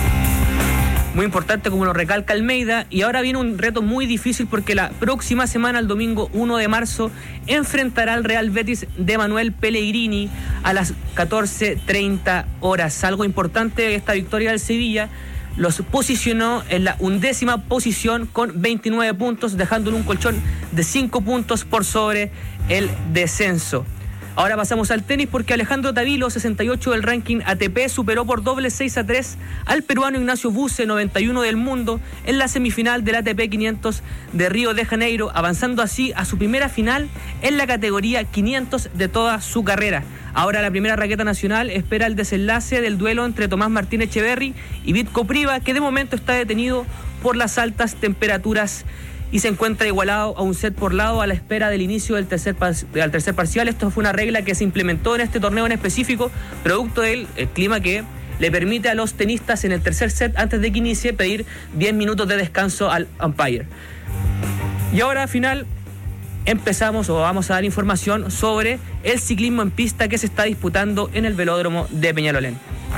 Muy importante, como lo recalca Almeida, y ahora viene un reto muy difícil porque la próxima semana, el domingo uno de marzo, enfrentará al Real Betis de Manuel Pellegrini a las catorce treinta horas. Algo importante, esta victoria del Sevilla los posicionó en la undécima posición con veintinueve puntos, dejándole un colchón de cinco puntos por sobre el descenso. Ahora pasamos al tenis porque Alejandro Tavilo, sesenta y ocho del ranking A T P, superó por doble seis a tres al peruano Ignacio Buse, noventa y uno del mundo, en la semifinal del A T P quinientos de Río de Janeiro, avanzando así a su primera final en la categoría quinientos de toda su carrera. Ahora la primera raqueta nacional espera el desenlace del duelo entre Tomás Martín Echeverry y Vitko Priva, que de momento está detenido por las altas temperaturas y se encuentra igualado a un set por lado a la espera del inicio del tercer, del tercer parcial. Esto fue una regla que se implementó en este torneo en específico, producto del el clima que le permite a los tenistas en el tercer set, antes de que inicie, pedir diez minutos de descanso al umpire. Y ahora, al final, empezamos o vamos a dar información sobre el ciclismo en pista que se está disputando en el velódromo de Peñalolén.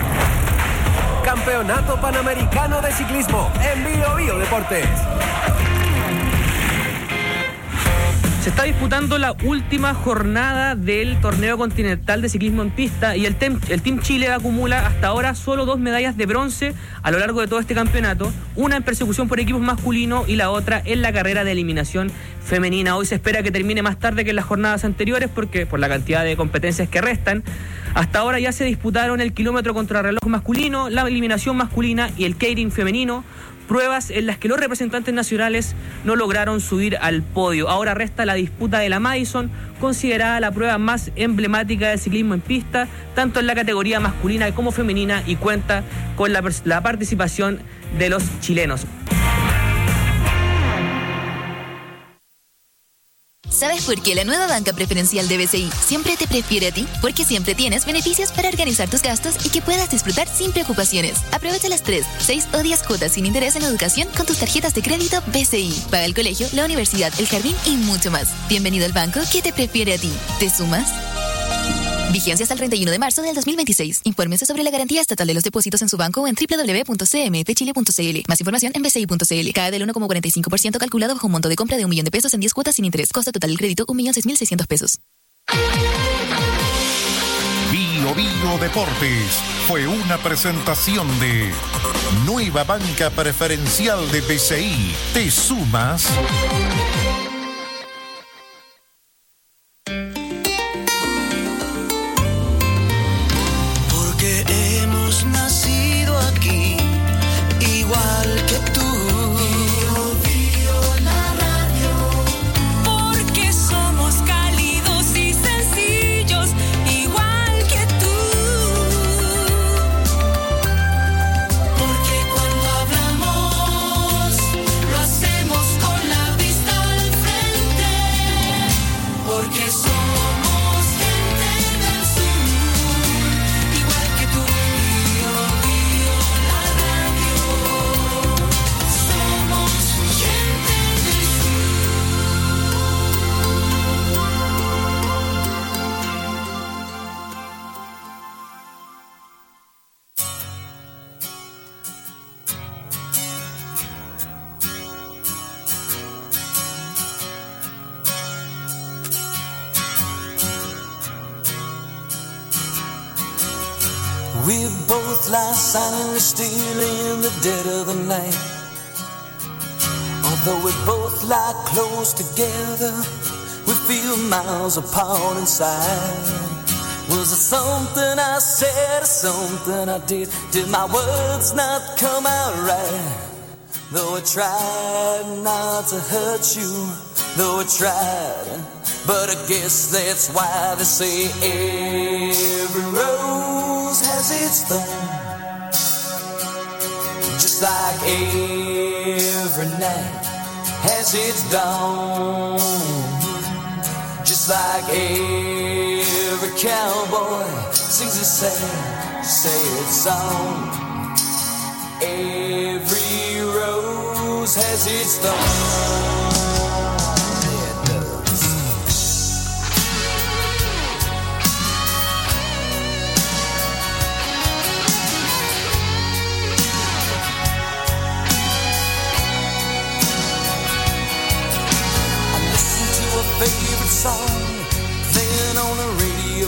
Campeonato Panamericano de Ciclismo en Bio Bio Deportes. Se está disputando la última jornada del torneo continental de ciclismo en pista y el, tem, el Team Chile acumula hasta ahora solo dos medallas de bronce a lo largo de todo este campeonato, una en persecución por equipos masculino y la otra en la carrera de eliminación femenina. Hoy se espera que termine más tarde que en las jornadas anteriores porque por la cantidad de competencias que restan. Hasta ahora ya se disputaron el kilómetro contrarreloj masculino, la eliminación masculina y el keirin femenino, pruebas en las que los representantes nacionales no lograron subir al podio. Ahora resta la disputa de la Madison, considerada la prueba más emblemática del ciclismo en pista, tanto en la categoría masculina como femenina, y cuenta con la, la participación de los chilenos. ¿Sabes por qué la nueva banca preferencial de B C I siempre te prefiere a ti? Porque siempre tienes beneficios para organizar tus gastos y que puedas disfrutar sin preocupaciones. Aprovecha las tres, seis o diez cuotas sin interés en educación con tus tarjetas de crédito B C I. Paga el colegio, la universidad, el jardín y mucho más. Bienvenido al banco que te prefiere a ti. ¿Te sumas? Vigencia hasta el treinta y uno de marzo del dos mil veintiséis. Infórmese sobre la garantía estatal de los depósitos en su banco o en doble u doble u doble u punto c m f chile punto c l. Más información en b c i punto c l. K del uno coma cuarenta y cinco por ciento calculado bajo un monto de compra de un millón de pesos en diez cuotas sin interés. Costo total del crédito un millón seis mil seiscientos pesos. Bio Bio Deportes fue una presentación de Nueva Banca Preferencial de B C I. ¿Te sumas? Hemos nacido aquí, igual que tú. Bio, Bio, la radio. Porque somos cálidos y sencillos, igual que tú. Porque cuando hablamos, lo hacemos con la vista al frente. Porque somos gente del sur, igual que tú. We both lie silently still in the dead of the night. Although we both lie close together, we feel miles apart inside. Was it something I said or something I did? Did my words not come out right? Though I tried not to hurt you, though I tried, but I guess that's why they say every rose has its thorn. Just like every night has its dawn. Just like every cowboy sings a sad, sad song. Every rose has its thorn. Favorite song playing on the radio.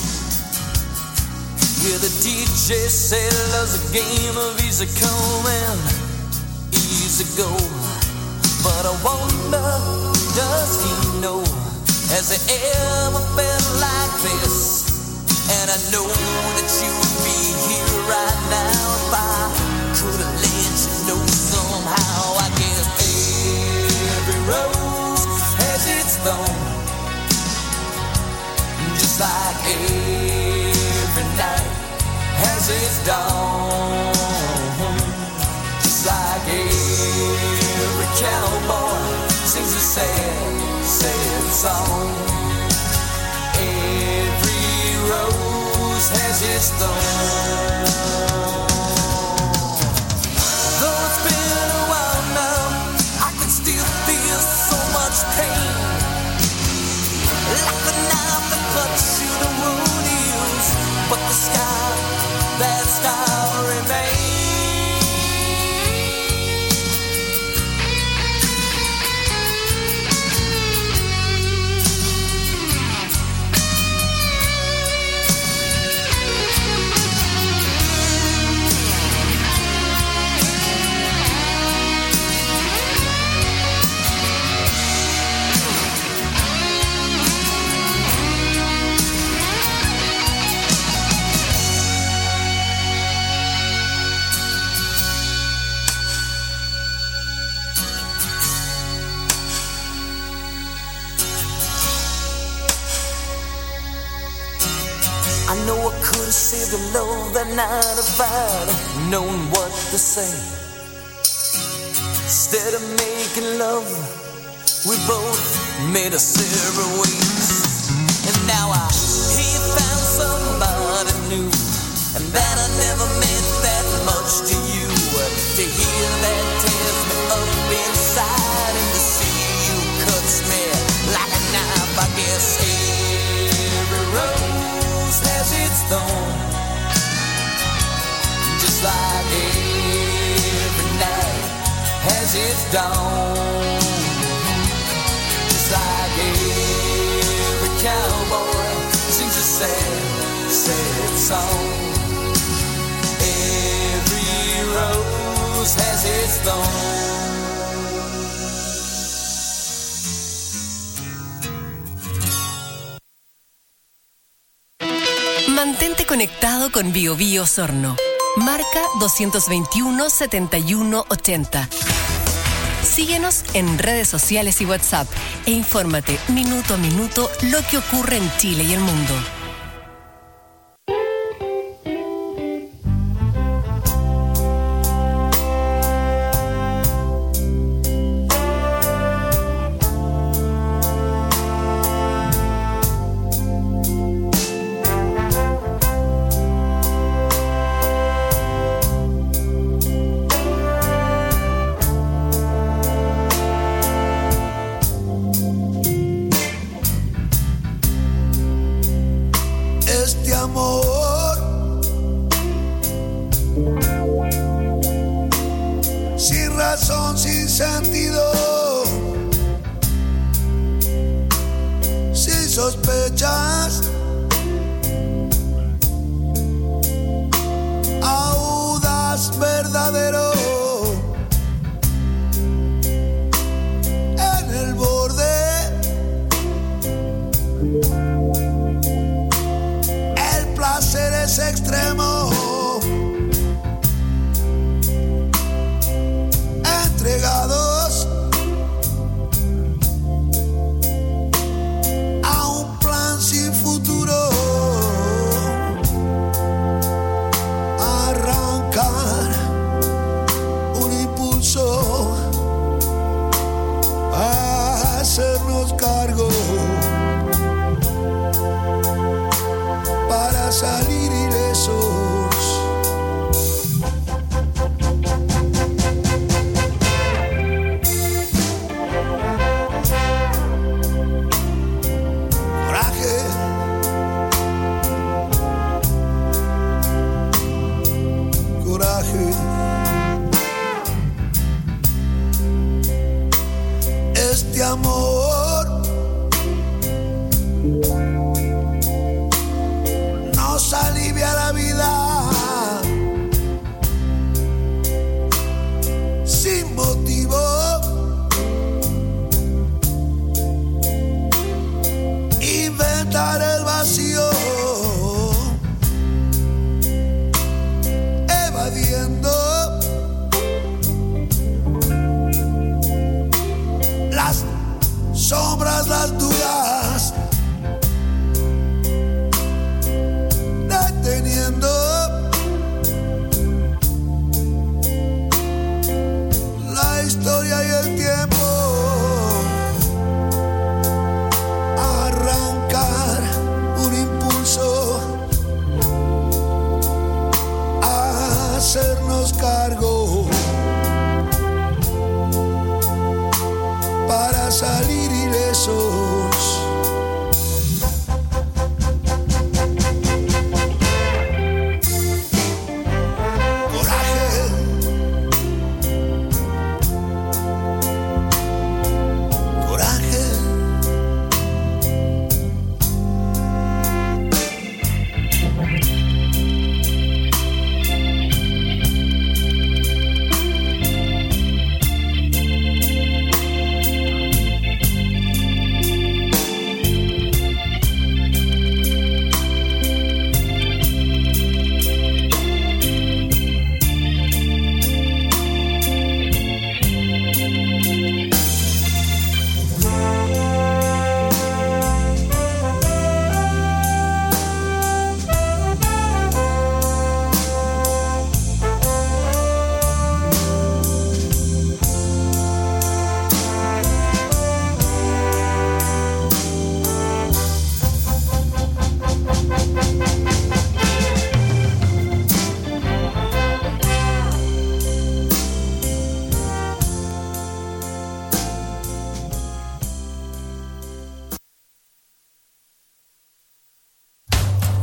Yeah, the D J said love's a game of easy come and easy go. But I wonder, does he know? Has he ever felt like this? And I know that you would be here right now if I could have let you know somehow. I guess every rose has its thorn, just like every night has its dawn. Just like every cowboy sings a sad, sad song. Every rose has its thorn. Though it's been a while now, I can still feel so much pain, like a knife that cuts you the wound heals, but the scar, that scar remains. I know I could have saved the love that night if I'd known what to say. Instead of making love, We both made our separate ways, and now I he found somebody new, and that I never meant that much to you. To hear that tears me up inside, and to see you cuts me like a knife. I guess every rose has its thorn, just like every night has its dawn. Like every cowboy sings a sad, sad song. Every rose has its thorn. Mantente conectado con Bio Bio Osorno. Marca dos veintiuno, setenta y uno, ochenta. Síguenos en redes sociales y WhatsApp e infórmate minuto a minuto lo que ocurre en Chile y el mundo.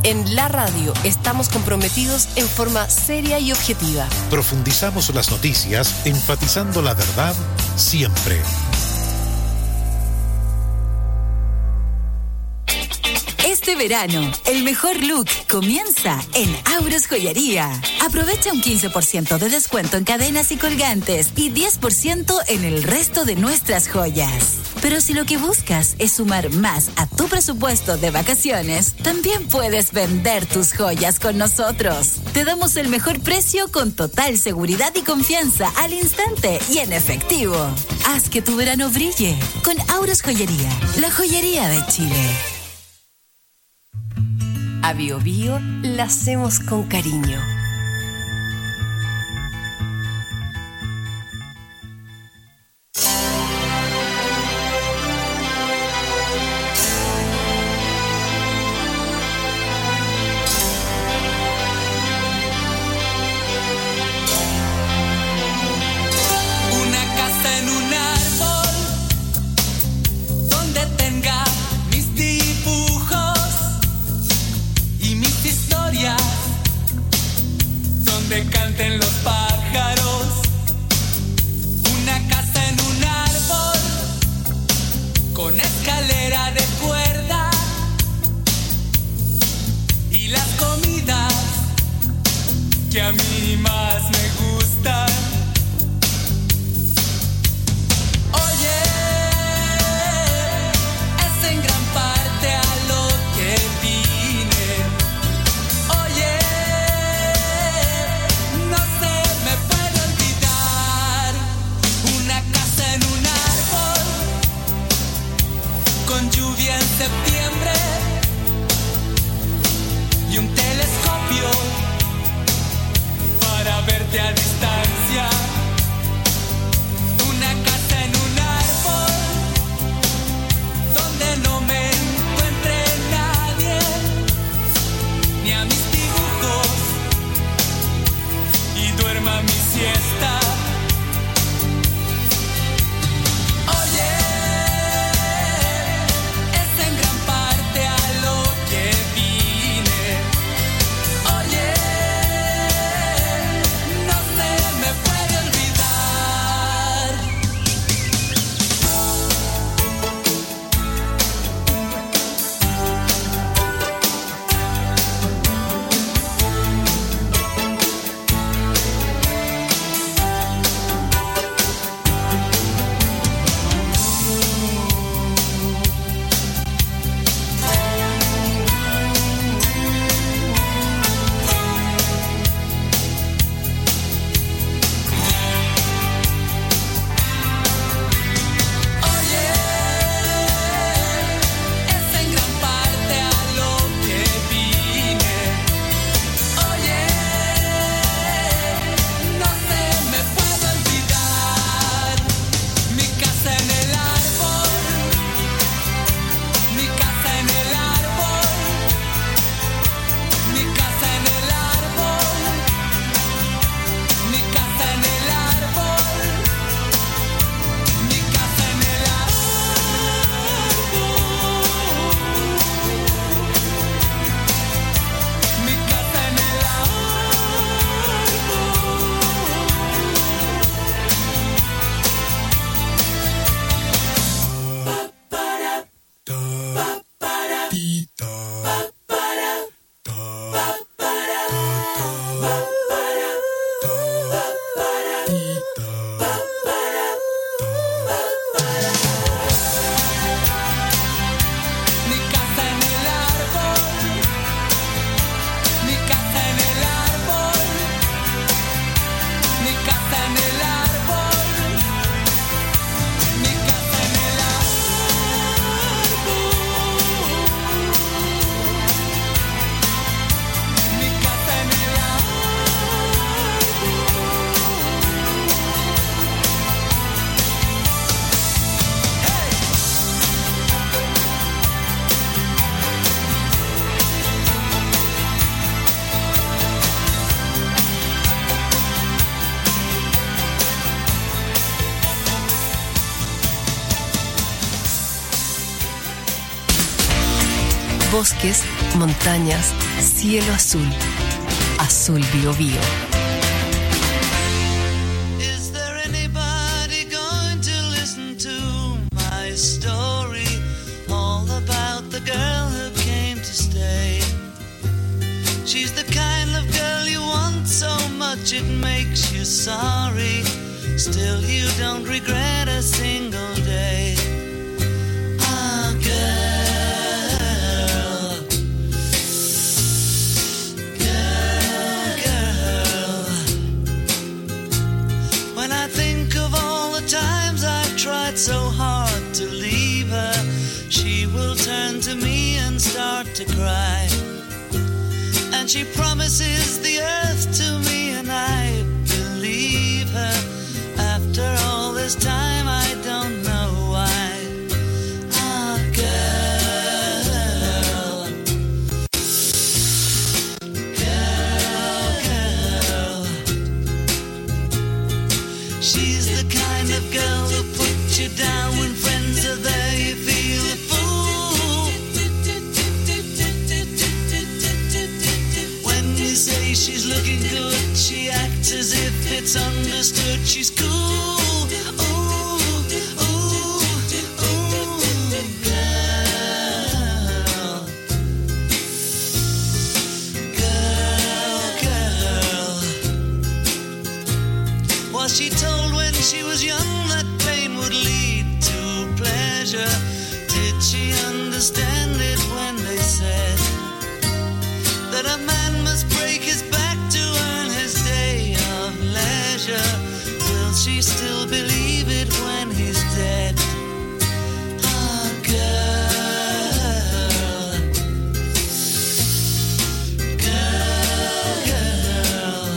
En la radio estamos comprometidos en forma seria y objetiva. Profundizamos las noticias, enfatizando la verdad siempre. Este verano, el mejor look comienza en Auros Joyería. Aprovecha un quince por ciento de descuento en cadenas y colgantes y diez por ciento en el resto de nuestras joyas. Pero si lo que buscas es sumar más a tu presupuesto de vacaciones, también puedes vender tus joyas con nosotros. Te damos el mejor precio con total seguridad y confianza al instante y en efectivo. Haz que tu verano brille con Auros Joyería, la joyería de Chile. A Bio Bio la hacemos con cariño. Bosques, montañas, cielo azul. Azul Biobío. Is there anybody going to listen to my story? All about the girl who came to stay. She's the kind of girl you want so much it makes you sorry. Still you don't regret a single day. Ah, girl. Tried so hard to leave her, she will turn to me and start to cry. And she promises the earth to me, and I believe her. After all this time, I don't know why. Ah, girl, girl, girl. She's the kind of girl who puts you down when friends are there. You feel a fool when you say she's looking good. She acts as if it's understood. She's cool. Ooh, ooh, ooh, girl, girl, girl. Was she told when she was young that pain would lead to pleasure? Did she understand it when they said that a man must break his back to earn his day of leisure? Will she still believe it when he's dead? Ah, girl, girl, girl.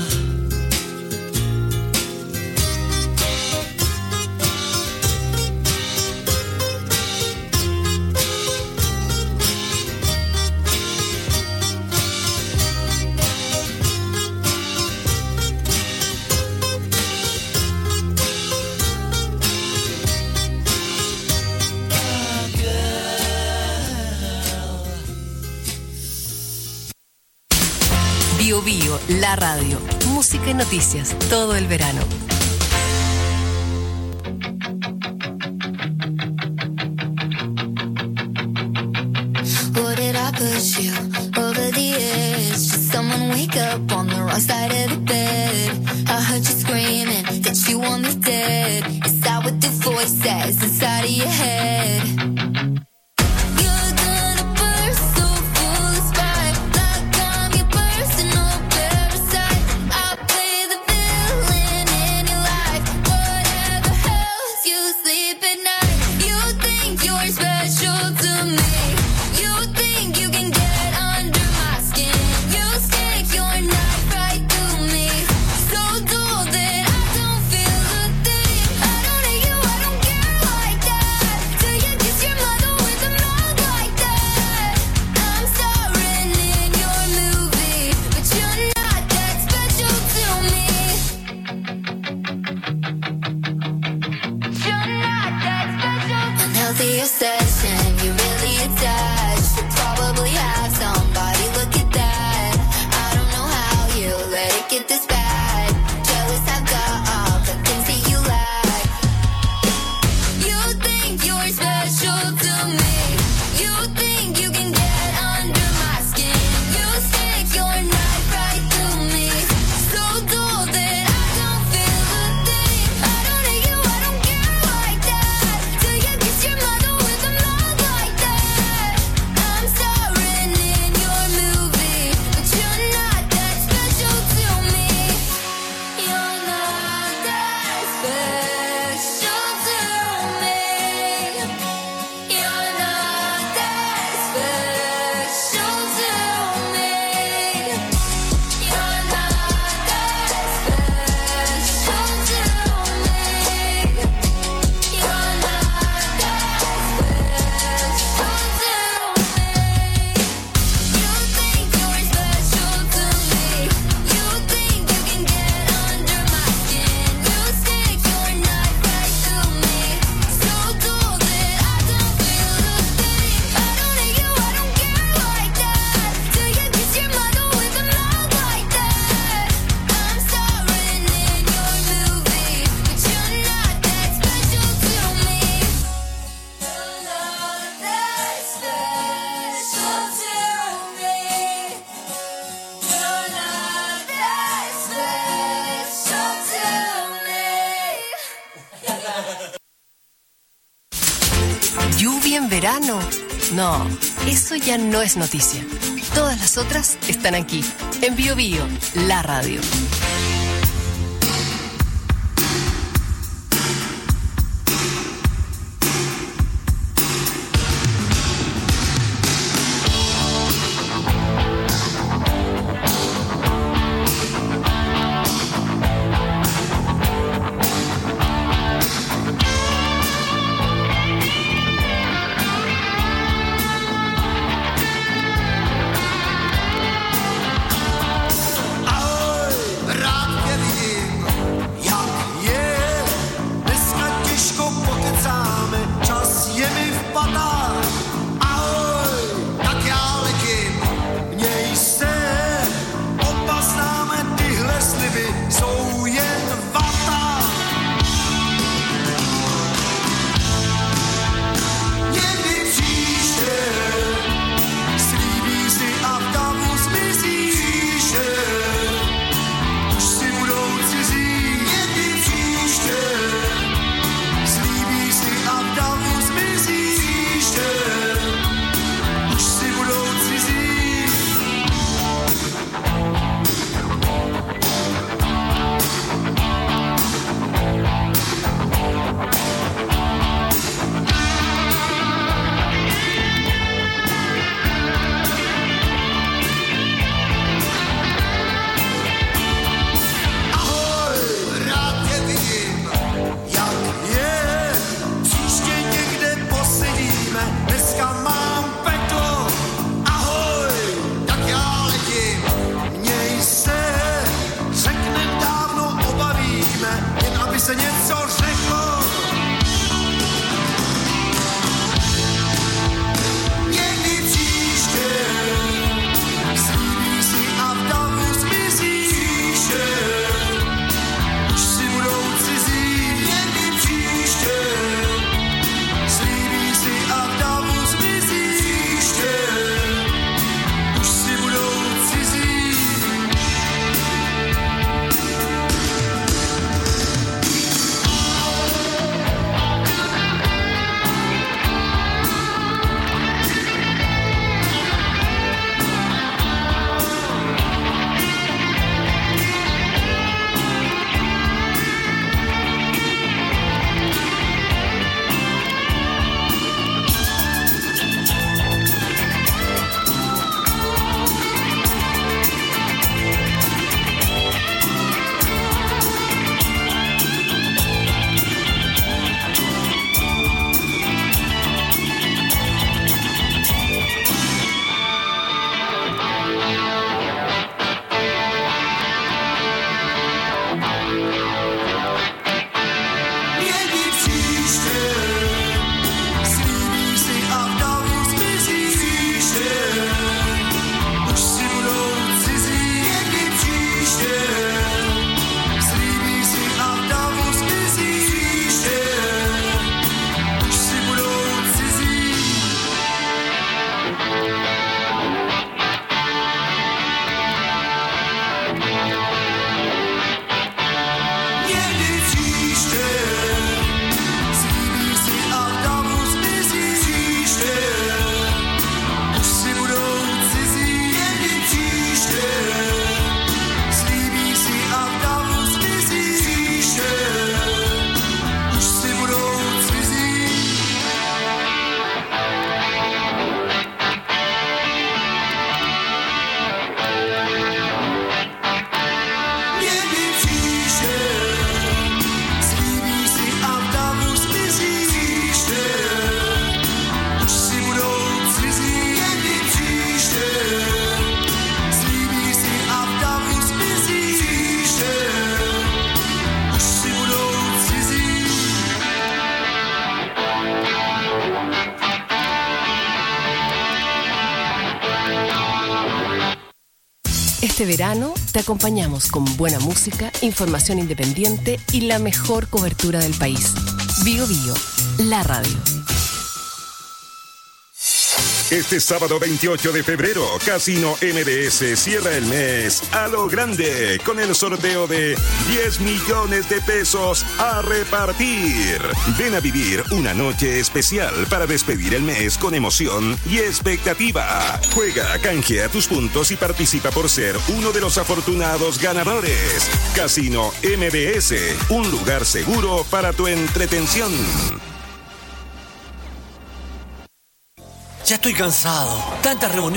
Bio Bio, la radio. Música y noticias todo el verano. What did I push you over the edge? Did someone wake up on the wrong side of the bed? I heard you screaming that you want me dead. Is that what the voice says inside of your head? You're gonna burst so full of spite, like I'm your personal parasite. I play the villain in your life, whatever helps you sleep at night. You think you're special to me. You think you can get under my skin. You stick your knife right through me, so dull that I don't feel a thing. I don't hate you, I don't care like that. Till you kiss your mother with a mouth like that. I'm starring in your movie, but you're not that special to me. You're not that special. Unhealthy obsession, you really attached. You probably have somebody, look at that. I don't know how you let it get this bad. Jealous I've got all the things that you lack. You think you're special to me. You think you can get under my skin. You stick your knife right through me, so dull that I don't feel a thing. I don't hate you, I don't care like that. Till you kiss your mother with a mouth like that. I'm starring in your movie, but you're not that special to me. You're not that special to me. You're not that special verano. No, eso ya no es noticia. Todas las otras están aquí, en Bio Bio, la radio. Este verano te acompañamos con buena música, información independiente y la mejor cobertura del país. Bio Bio, la radio. Este sábado veintiocho de febrero, Casino M D S cierra el mes a lo grande con el sorteo de diez millones de pesos a repartir. Ven a vivir una noche especial para despedir el mes con emoción y expectativa. Juega, canjea tus puntos y participa por ser uno de los afortunados ganadores. Casino M D S, un lugar seguro para tu entretención. Ya estoy cansado. Tantas reuniones.